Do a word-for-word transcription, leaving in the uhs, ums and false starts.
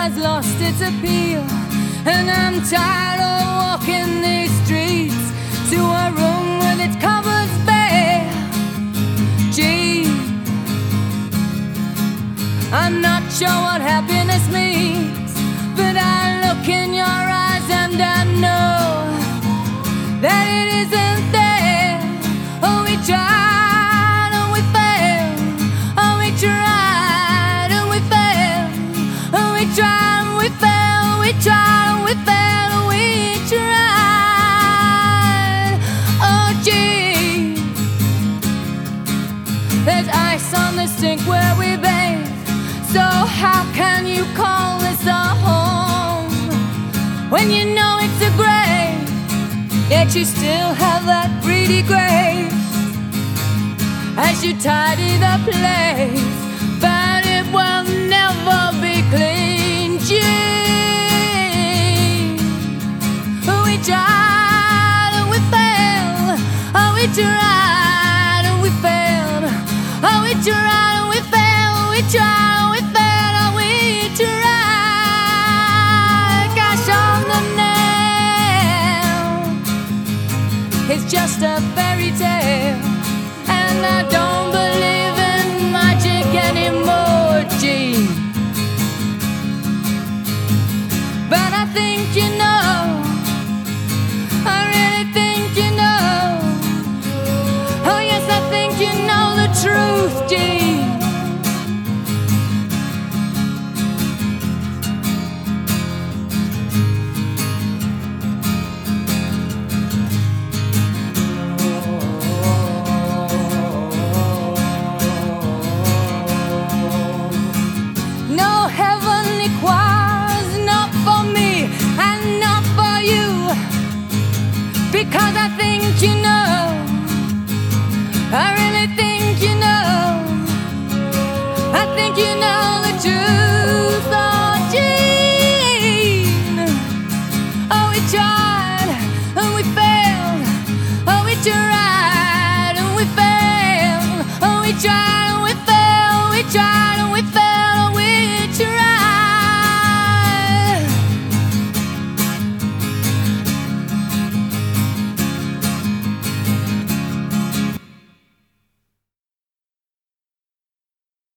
has lost its appeal, and I'm tired of walking these streets to a room with its cupboards bare. Gee, I'm not sure what happiness means, but I look in your eyes and I know that it isn't there. Oh, we tried and we failed. Oh, we tried and we failed. Oh, we tried and we failed. We tried and we failed. We tried. Oh, gee, there's ice on the sink where we bathe. So how can you call this a home when you know it's a grave? Yet you still have that greedy grace as you tidy the place, but it will never be clean. Gee, we tried and we failed. Oh, we tried and we failed. Oh, we tried and we failed. We tried and we failed. Oh, we tried. Gosh, on the nail, it's just a fairy tale, and I don't believe in magic anymore, gee. But I think you know, I really think you know. Oh yes, I think you know the truth, gee. Because I think you know